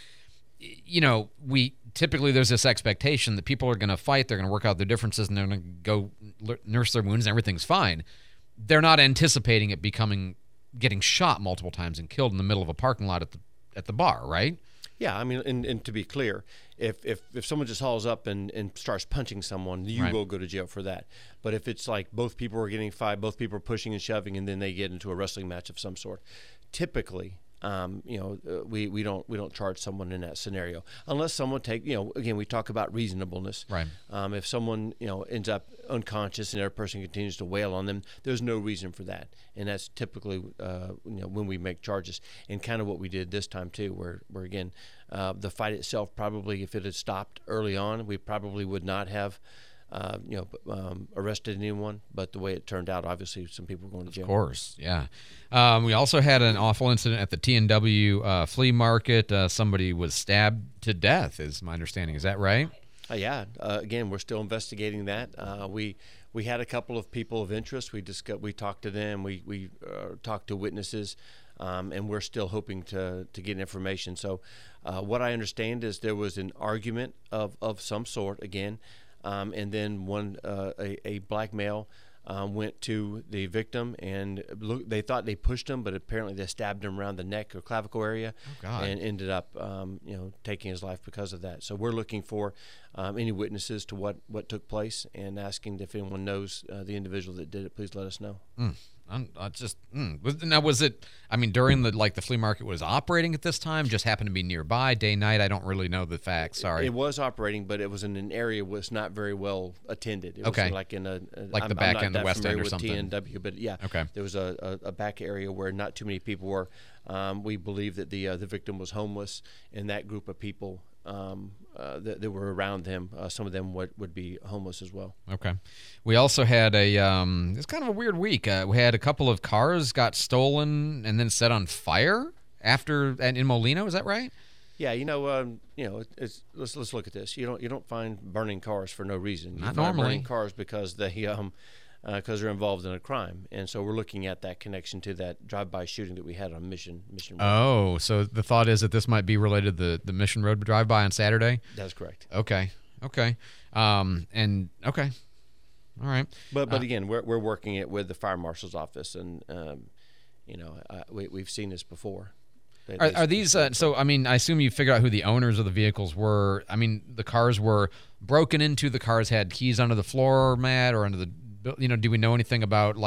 You know, we typically there's this expectation that people are going to fight. They're going to work out their differences, and they're going to go l- nurse their wounds, and everything's fine. They're not anticipating it becoming getting shot multiple times and killed in the middle of a parking lot at the at the bar, right? Yeah, I mean, and, and to be clear, if, if if someone just hauls up and, and starts punching someone, you Right. will go to jail for that. But if it's like both people are getting fight, both people are pushing and shoving, and then they get into a wrestling match of some sort, typically, um, you know, uh, we, we don't we don't charge someone in that scenario unless someone take you know again we talk about reasonableness. Right. Um, if someone you know ends up unconscious and the other person continues to wail on them, there's no reason for that, and that's typically uh, you know when we make charges, and kind of what we did this time too, where where again uh, the fight itself probably if it had stopped early on, we probably would not have. Uh, you know, um, arrested anyone, but the way it turned out, obviously, some people were going to jail. Of course, yeah. Um, we also had an awful incident at the T and W uh, flea market. Uh, somebody was stabbed to death, is my understanding. Is that right? Uh, yeah. Uh, again, we're still investigating that. Uh, we we had a couple of people of interest. We discussed, we talked to them. We we uh, talked to witnesses, um, and we're still hoping to to get information. So, uh, what I understand is there was an argument of of some sort again. Um, and then one, uh, a, a black male um, went to the victim and look, they thought they pushed him, but apparently they stabbed him around the neck or clavicle area, Oh, God. and ended up, um, you know, taking his life because of that. So we're looking for um, any witnesses to what, what took place and asking if anyone knows uh, the individual that did it. Please let us know. Mm. I'm, I just mm. was, now was it? I mean, during the like the flea market was operating at this time, just happened to be nearby, day night. I don't really know the facts. Sorry. It was operating, but it was in an area was not very well attended. It Okay. was like in a, a Like the I'm, back I'm not end, the that west end familiar or with something. T N W, but yeah. Okay. There was a, a, a back area where not too many people were. Um, we believe that the uh, the victim was homeless, and that group of people um, uh, that, that were around him, uh, some of them would, would be homeless as well. Okay. We also had a, um, it's kind of a weird week. Uh, we had a couple of cars got stolen and then set on fire after, and in Molino, is that right? Yeah, you know, um, you know, it's, let's let's look at this. You don't you don't find burning cars for no reason. You Not find normally. burning cars because they um because uh, they're involved in a crime, and so we're looking at that connection to that drive-by shooting that we had on Mission Mission Road. Oh, so the thought is that this might be related to the, the Mission Road drive-by on Saturday? That's correct. Okay. Okay. Um, and, okay. All right. But but Uh, again, we're we're working it with the fire marshal's office, and um, you know, uh, we we've seen this before. They- Are, they- are these, uh, so, I mean, I assume you figured out who the owners of the vehicles were. I mean, the cars were broken into, the cars had keys under the floor mat or under the, you know, do we know anything about, like,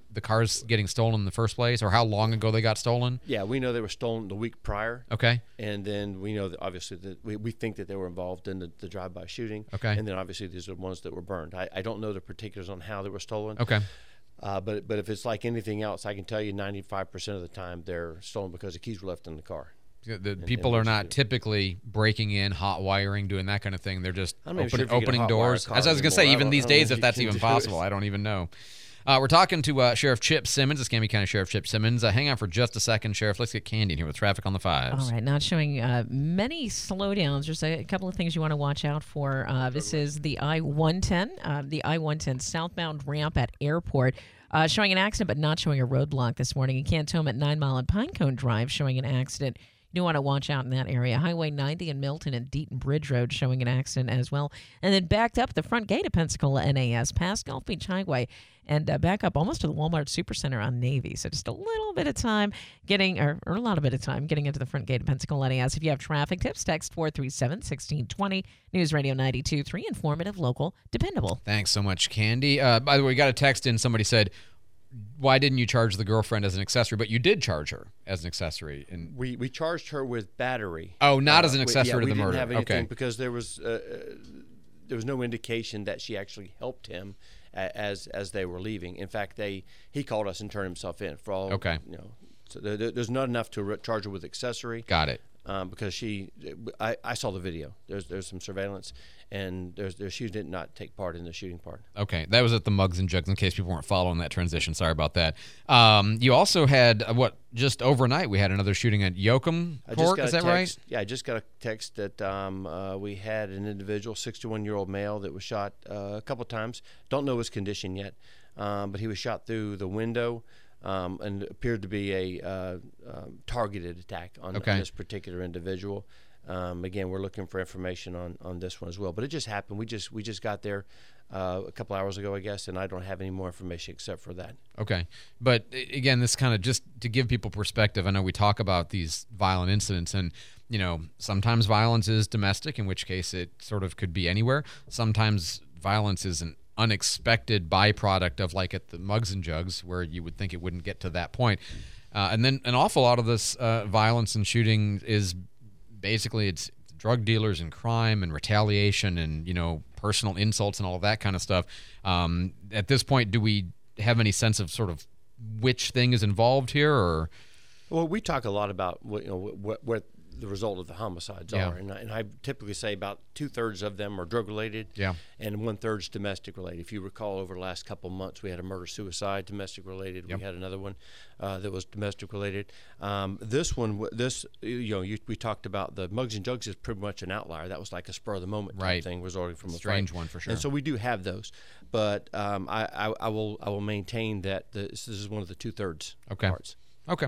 the cars getting stolen in the first place, or how long ago they got stolen? Yeah, we know they were stolen the week prior. Okay. And then we know that obviously that we, we think that they were involved in the, the drive-by shooting. Okay. And then obviously these are the ones that were burned. I, I don't know the particulars on how they were stolen. Okay. Uh, but but if it's like anything else, I can tell you ninety-five percent of the time they're stolen because the keys were left in the car. The And- people and are not typically breaking in, hot wiring, doing that kind of thing. They're just I'm not open, sure if you can opening hot wire a doors. car As I was going to say, anymore. I even don't- these I don't know days, if if you that's can even do possible, it. I don't even know. Uh, we're talking to uh, Sheriff Chip Simmons, Escambia County Sheriff Chip Simmons. Uh, hang on for just a second, Sheriff. Let's get Candy in here with traffic on the fives. All right, not showing uh, many slowdowns. Just a, a couple of things you want to watch out for. Uh, this is the I one ten, uh, the I one ten southbound ramp at Airport. Uh, showing an accident, but not showing a roadblock this morning. In Cantonment, Nine Mile and Pinecone Drive, showing an accident. You do want to watch out in that area. Highway ninety in Milton and Deaton Bridge Road showing an accident as well. And then backed up the front gate of Pensacola N A S past Gulf Beach Highway and uh, back up almost to the Walmart Supercenter on Navy. So just a little bit of time getting, or, or a lot of bit of time getting into the front gate of Pensacola N A S. If you have traffic tips, text four three seven, one six two zero. News Radio ninety-two point three, informative, local, dependable. Thanks so much, Candy. Uh, by the way, we got a text in. Somebody said, why didn't you charge the girlfriend as an accessory? But you did charge her as an accessory. And We we charged her with battery. Oh, not as an we- accessory yeah, to the we didn't murder. have anything Okay. because there was uh, uh, there was no indication that she actually helped him a- as as they were leaving. In fact, they he called us and turned himself in for all. Okay. You know, so there, there- there's not enough to re- charge her with accessory. Got it. Um, because she, I, I saw the video. There's there's some surveillance, and there's there she did not take part in the shooting part. Okay, that was at the Mugs and Jugs, in case people weren't following that transition. Sorry about that. Um, you also had, uh, what, just overnight, we had another shooting at Yoakum I just Court, got is a that text, right? Yeah, I just got a text that um, uh, we had an individual, sixty-one-year-old male, that was shot uh, a couple times. Don't know his condition yet, um, but he was shot through the window um, and appeared to be a uh, um, targeted attack on, Okay. on this particular individual. Um, again, we're looking for information on, on this one as well. But it just happened. We just we just got there uh, a couple hours ago, I guess, and I don't have any more information except for that. Okay. But a- again, this kind of just to give people perspective, I know we talk about these violent incidents, and, you know, sometimes violence is domestic, in which case it sort of could be anywhere. Sometimes violence is an unexpected byproduct of, like at the Mugs and Jugs, where you would think it wouldn't get to that point. Uh, and then an awful lot of this uh, violence and shooting is basically it's drug dealers and crime and retaliation and, you know, personal insults and all of that kind of stuff. Um, at this point, do we have any sense of sort of which thing is involved here, or? Well, we talk a lot about what, you know, what, what the result of the homicides Yeah. are, and I, and I typically say about two thirds of them are drug related, Yeah. and one third is domestic related. If you recall, over the last couple of months, we had a murder suicide domestic related. Yep. We had another one uh, that was domestic related. Um, this one, w- this you know, you, we talked about the Mugs and Jugs is pretty much an outlier. That was like a spur of the moment type Right. thing, resulting from a Strange fight. one for sure. And so we do have those, but um, I, I, I will I will maintain that the, this is one of the two thirds Okay. parts. Okay.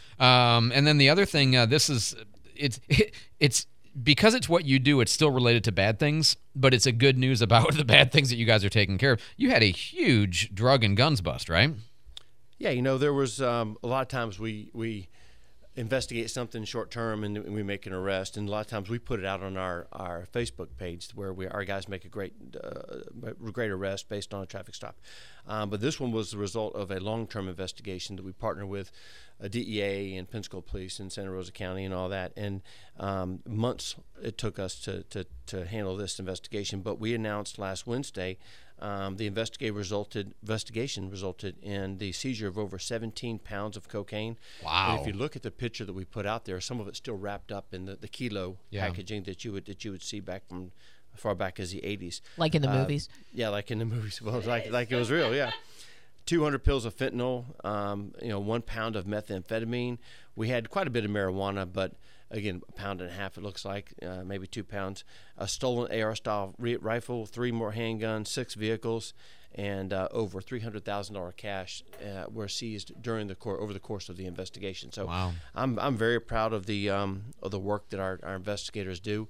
Um, and then the other thing, uh, this is it's it's because it's what you do. It's still related to bad things, but it's a good news about the bad things that you guys are taking care of. You had a huge drug and guns bust, right? Yeah, you know, there was um, a lot of times we we investigate something short term and we make an arrest, and a lot of times we put it out on our, our Facebook page where we our guys make a great uh, great arrest based on a traffic stop. Um, but this one was the result of a long term investigation that we partner with a D E A and Pensacola Police in Santa Rosa County and all that, and um, months it took us to, to to handle this investigation. But we announced last Wednesday. Um, the investigate resulted, investigation resulted in the seizure of over seventeen pounds of cocaine. Wow. And if you look at the picture that we put out there, some of it's still wrapped up in the, the kilo Yeah. packaging that you would that you would see back from as far back as the eighties. Like in the Uh, movies? Yeah, like in the movies. Well, like like it was real, yeah. two hundred pills of fentanyl, um, you know, one pound of methamphetamine. We had quite a bit of marijuana, but again, a pound and a half, it looks like, uh, maybe two pounds. A stolen A R-style re- rifle, three more handguns, six vehicles, and uh, over three hundred thousand dollars cash uh, were seized during the cour- over the course of the investigation. So Wow. I'm I'm very proud of the um, of the work that our, our investigators do.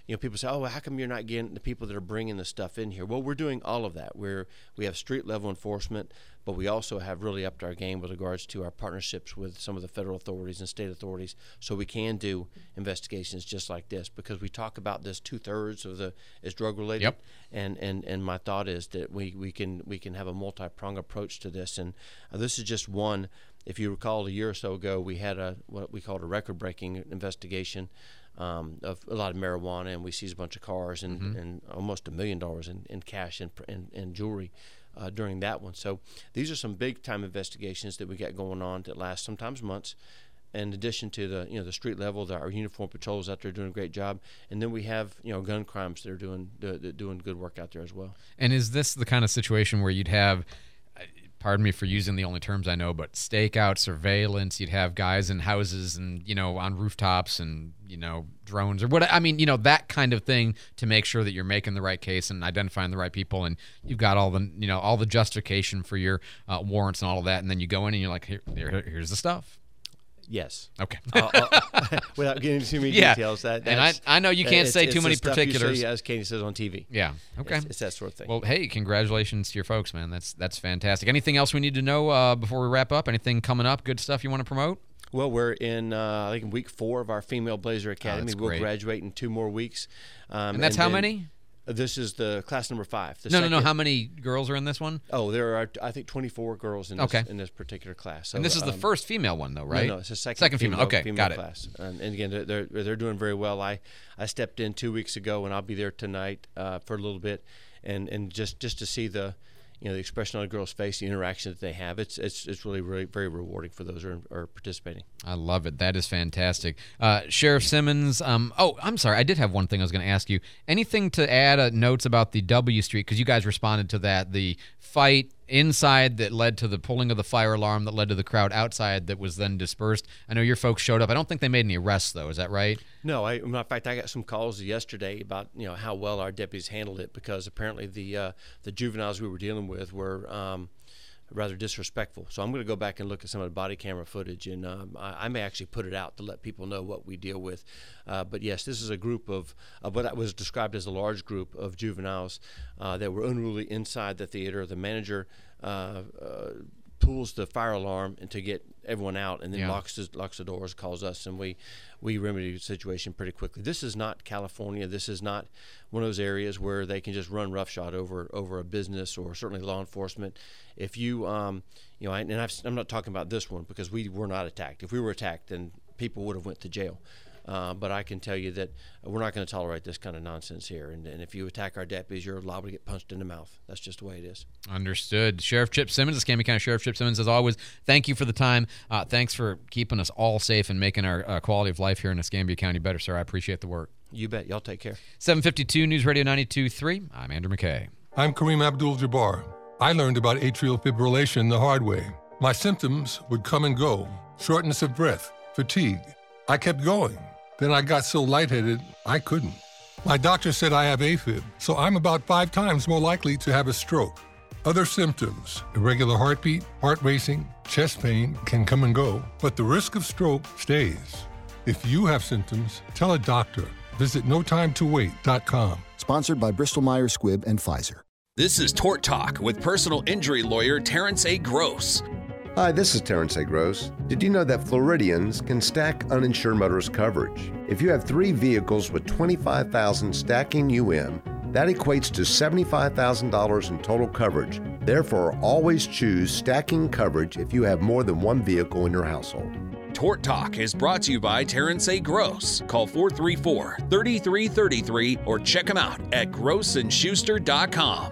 you know, people say, oh, well, how come you're not getting the people that are bringing the stuff in here? Well, we're doing all of that. We're we have street level enforcement, but we also have really upped our game with regards to our partnerships with some of the federal authorities and state authorities, so we can do investigations just like this, because we talk about this two thirds of the is drug related. Yep. And and and my thought is that we we can we can have a multi-pronged approach to this, and uh, this is just one. If you recall, a year or so ago, we had a what we called a record-breaking investigation um, of a lot of marijuana, and we seized a bunch of cars and, Mhm. and almost a million dollars in, in cash and, and, and jewelry uh, during that one. So these are some big-time investigations that we got going on that last sometimes months. In addition to the you know the street level, the, our uniform patrols out there doing a great job, and then we have you know gun crimes that are doing do, doing good work out there as well. And is this the kind of situation where you'd have, pardon me for using the only terms I know, but stakeout, surveillance, you'd have guys in houses and, you know, on rooftops and, you know, drones or what, I mean, you know, that kind of thing to make sure that you're making the right case and identifying the right people, and you've got all the, you know, all the justification for your uh, warrants and all of that, and then you go in and you're like, here, here here's the stuff. Yes. Okay. uh, uh, without getting into too many yeah. details, that and I, I know you can't it's, say it's too the many stuff you particulars, see, as Katie says on T V. Yeah. Okay. It's, it's that sort of thing. Well, hey, congratulations to your folks, man. That's that's fantastic. Anything else we need to know uh, before we wrap up? Anything coming up? Good stuff you want to promote? Well, we're in, uh, I think, in week four of our Female Blazer Academy. that's we'll great. graduate in two more weeks. Um, And that's how then- many? This is the class number five. The No, no, second, no. How many girls are in this one? Oh, there are, I think, twenty-four girls in this, Okay. in this particular class. So, And this is the um, first female one, though, right? No, no, it's the second, Second female. Okay, female got it. class. And, and again, they're they're they're doing very well. I, I stepped in two weeks ago, and I'll be there tonight uh, for a little bit, and, and just, just to see the, you know, the expression on a girl's face, the interaction that they have. It's it's it's really really very rewarding for those who are, are participating. I love it. That is fantastic. Uh, Sheriff Simmons, um, oh, I'm sorry. I did have one thing I was going to ask you. Anything to add uh, notes about the W Street? Because you guys responded to that. The fight inside that led to the pulling of the fire alarm that led to the crowd outside that was then dispersed. I know your folks showed up. I don't think they made any arrests, though. Is that right? No, I, matter of fact, I got some calls yesterday about you know how well our deputies handled it, because apparently the uh, the juveniles we were dealing with were um, rather disrespectful. So I'm going to go back and look at some of the body camera footage, and um, I, I may actually put it out to let people know what we deal with. Uh, but yes, this is a group of, of what was described as a large group of juveniles uh, that were unruly inside the theater. The manager uh, uh, pulls the fire alarm and to get everyone out, and then Yeah. locks the, locks the doors, calls us, and we we remedy the situation pretty quickly. This is not California. This is not one of those areas where they can just run roughshod over over a business or certainly law enforcement. If you um you know, and I've, I'm not talking about this one because we were not attacked. If we were attacked, then people would have went to jail. Uh, but I can tell you that we're not going to tolerate this kind of nonsense here. And, and if you attack our deputies, you're liable to get punched in the mouth. That's just the way it is. Understood. Sheriff Chip Simmons, Escambia County Sheriff Chip Simmons, as always, thank you for the time. Uh, thanks for keeping us all safe and making our uh, quality of life here in Escambia County better, sir. I appreciate the work. You bet. Y'all take care. seven fifty-two News Radio ninety-two point three. I'm Andrew McKay. I'm Kareem Abdul-Jabbar. I learned about atrial fibrillation the hard way. My symptoms would come and go: shortness of breath, fatigue. I kept going. Then I got so lightheaded, I couldn't. My doctor said I have AFib, so I'm about five times more likely to have a stroke. Other symptoms: irregular heartbeat, heart racing, chest pain can come and go, but the risk of stroke stays. If you have symptoms, tell a doctor. Visit no time to wait dot com. Sponsored by Bristol Myers Squibb and Pfizer. This is Tort Talk with personal injury lawyer Terrence A. Gross. Hi, this is Terrence A. Gross. Did you know that Floridians can stack uninsured motorist coverage? If you have three vehicles with twenty-five thousand dollars stacking U M, that equates to seventy-five thousand dollars in total coverage. Therefore, always choose stacking coverage if you have more than one vehicle in your household. Tort Talk is brought to you by Terrence A. Gross. Call four three four, three three three three or check him out at gross and schuster dot com.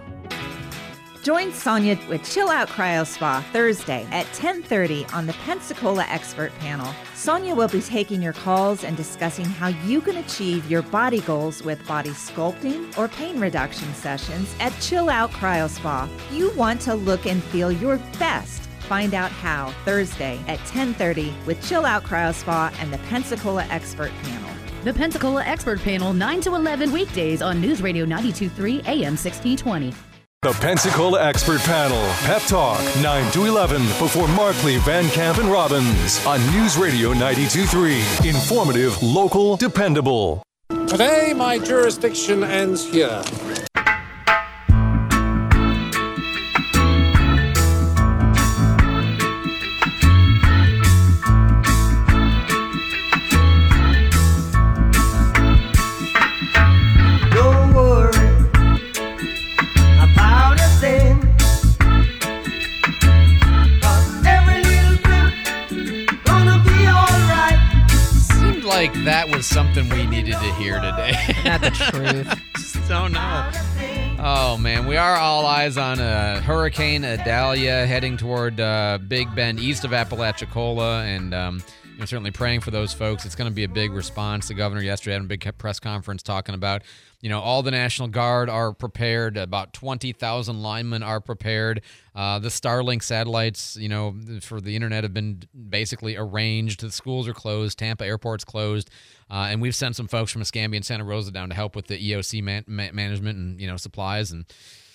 Join Sonia with Chill Out Cryo Spa Thursday at ten thirty on the Pensacola Expert Panel. Sonia will be taking your calls and discussing how you can achieve your body goals with body sculpting or pain reduction sessions at Chill Out Cryo Spa. You want to look and feel your best. Find out how Thursday at ten thirty with Chill Out Cryo Spa and the Pensacola Expert Panel. The Pensacola Expert Panel, nine to eleven weekdays on News Radio ninety-two point three A M sixteen twenty. The Pensacola Expert Panel, Pep Talk, nine to eleven, before Markley, Van Camp, and Robbins on News Radio ninety-two point three. Informative, local, dependable. Today, my jurisdiction ends here. Don't worry about a thing. 'Cause every little thing gonna be alright. Seemed like that was something we needed to hear today. Not the truth. Just don't know. Oh, man. We are all eyes on uh, Hurricane Idalia heading toward uh, Big Bend, east of Apalachicola, and um, you know, certainly praying for those folks. It's going to be a big response. The governor yesterday had a big press conference talking about, you know, all the National Guard are prepared. About twenty thousand linemen are prepared. Uh, the Starlink satellites, you know, for the internet have been basically arranged. The schools are closed. Tampa Airport's closed. Uh, and we've sent some folks from Escambia and Santa Rosa down to help with the E O C man- ma- management and, you know, supplies. And,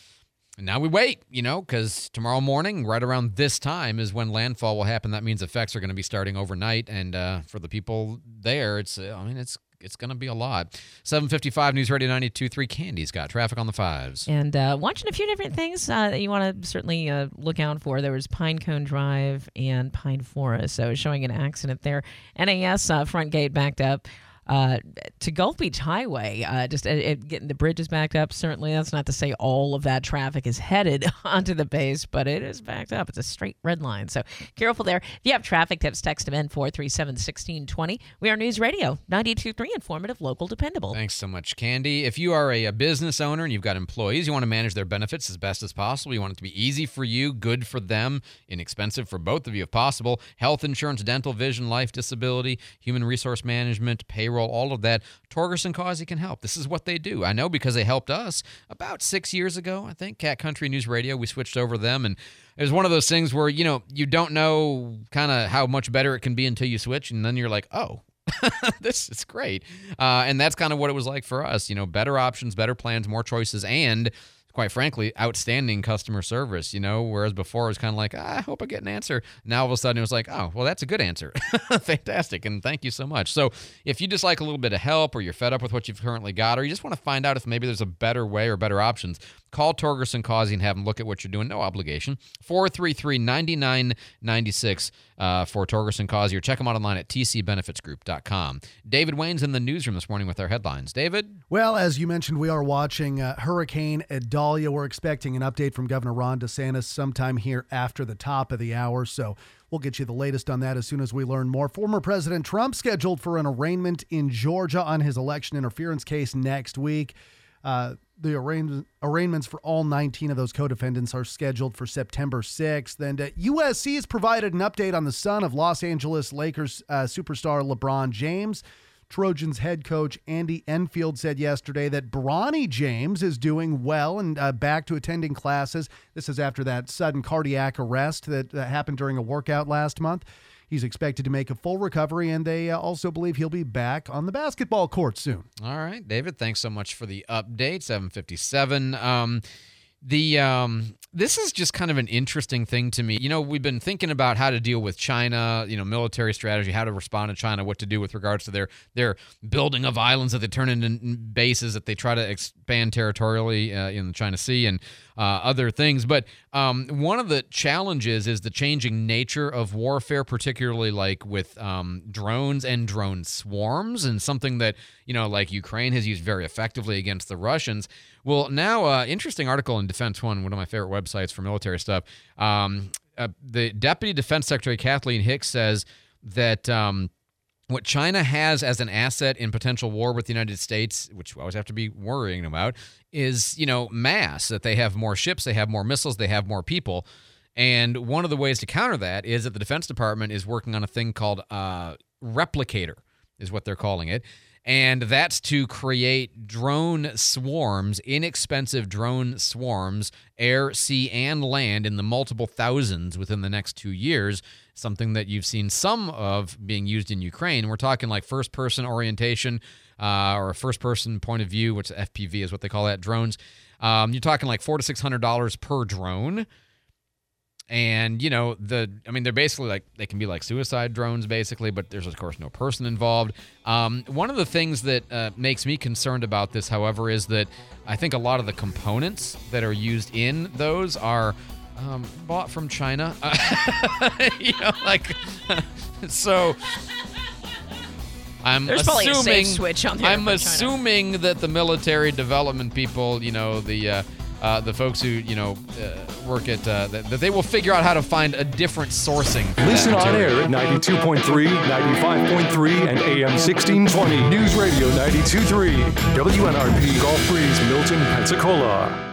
and now we wait, you know, because tomorrow morning, right around this time, is when landfall will happen. That means effects are going to be starting overnight. And uh, for the people there, it's, uh, I mean, it's it's going to be a lot. seven fifty-five News Radio ninety-two point three. Candy's got traffic on the fives. And uh, watching a few different things uh, that you want to certainly uh, look out for. There was Pinecone Drive and Pine Forest, so showing an accident there. N A S uh, front gate backed up. Uh, to Gulf Beach Highway, uh, just uh, it, getting the bridges backed up. Certainly, that's not to say all of that traffic is headed onto the base, but it is backed up. It's a straight red line, so careful there. If you have traffic tips, text them in four three seven, one six two zero. We are News Radio ninety-two point three, informative, local, dependable. Thanks so much, Candy. If you are a, a business owner and you've got employees, you want to manage their benefits as best as possible. You want it to be easy for you, good for them, inexpensive for both of you if possible. Health insurance, dental, vision, life, disability, human resource management, payroll, all of that. Torgerson Causey can help. This is what they do. I know because they helped us about six years ago, I think, Cat Country News Radio. We switched over to them, and it was one of those things where, you know, you don't know kind of how much better it can be until you switch, and then you're like, oh, this is great. Uh, and that's kind of what it was like for us. You know, better options, better plans, more choices, and quite frankly, outstanding customer service, you know, whereas before it was kind of like, ah, I hope I get an answer. Now all of a sudden it was like, oh, well, that's a good answer. Fantastic. And thank you so much. So if you just like a little bit of help, or you're fed up with what you've currently got, or you just want to find out if maybe there's a better way or better options, call Torgerson Causey and have them look at what you're doing. No obligation. four three three, nine nine nine six uh, for Torgerson Causey, or check them out online at t c benefits group dot com. David Wayne's in the newsroom this morning with our headlines. David? Well, as you mentioned, we are watching uh, Hurricane Idalia. We're expecting an update from Governor Ron DeSantis sometime here after the top of the hour, so we'll get you the latest on that as soon as we learn more. Former President Trump scheduled for an arraignment in Georgia on his election interference case next week. Uh, the arraign- arraignments for all nineteen of those co-defendants are scheduled for September sixth. And uh, U S C has provided an update on the son of Los Angeles Lakers uh, superstar LeBron James. Trojans head coach Andy Enfield said yesterday that Bronny James is doing well and uh, back to attending classes. This is after that sudden cardiac arrest that uh, happened during a workout last month. He's expected to make a full recovery, and they uh, also believe he'll be back on the basketball court soon. All right, David, thanks so much for the update. seven fifty-seven. Um, the um, this is just kind of an interesting thing to me. You know, we've been thinking about how to deal with China, you know, military strategy, how to respond to China, what to do with regards to their their building of islands that they turn into bases that they try to expand territorially uh, in the China Sea and uh, other things. But um, one of the challenges is the changing nature of warfare, particularly like with um, drones and drone swarms, and something that, you know, like Ukraine has used very effectively against the Russians. Well, now, uh, interesting article in Defense One, one of my favorite websites for military stuff. Um, uh, the Deputy Defense Secretary Kathleen Hicks says that um, what China has as an asset in potential war with the United States, which we always have to be worrying about, is, you know, mass, that they have more ships, they have more missiles, they have more people. And one of the ways to counter that is that the Defense Department is working on a thing called uh, Replicator, is what they're calling it. And that's to create drone swarms, inexpensive drone swarms, air, sea, and land, in the multiple thousands within the next two years, something that you've seen some of being used in Ukraine. We're talking like first-person orientation uh, or a first-person point of view, which F P V is what they call that, drones. Um, you're talking like four hundred to six hundred dollars per drone. And, you know, the I mean, they're basically like, they can be like suicide drones, basically, but there's, of course, no person involved. Um, one of the things that uh, makes me concerned about this, however, is that I think a lot of the components that are used in those are um, bought from China. you know, like, so... I'm There's assuming, probably a safe switch on there I'm for assuming that the military development people, you know, the uh, uh, the folks who, you know, uh, work at, uh, that, that they will figure out how to find a different sourcing. for that Listen on material. air at ninety-two point three, ninety-five point three, and A M sixteen twenty. News Radio ninety-two point three. W N R P Gulf Breeze, Milton, Pensacola.